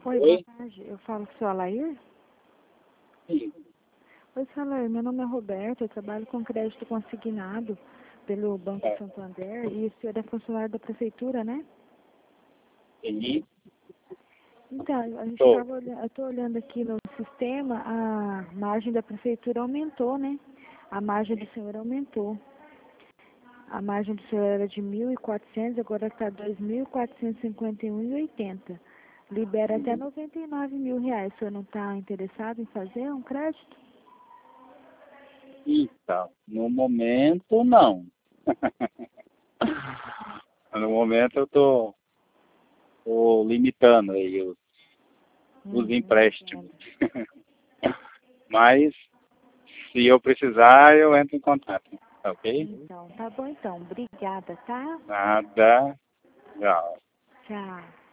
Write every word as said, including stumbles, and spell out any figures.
Oi, boa Oi? tarde. Eu falo com o senhor Alair? Sim. Oi, senhor Alair. Meu nome é Roberto. Eu trabalho com crédito consignado pelo Banco É. Santander e o senhor é funcionário da prefeitura, né? Sim. Então, a gente Tô. estava olhando, eu estou olhando aqui no sistema, a margem da prefeitura aumentou, né? A margem do senhor aumentou. A margem do senhor era de mil e quatrocentos, agora está dois mil quatrocentos e cinquenta e um e oitenta. Libera até noventa e nove mil reais. O senhor não está interessado em fazer um crédito? Então, no momento, não. No momento, eu tô, tô limitando aí os, os Uhum, empréstimos. entendo. Mas, se eu precisar, eu entro em contato. Tá ok? Então, tá bom então. Obrigada, tá? Nada. Tchau. Tchau.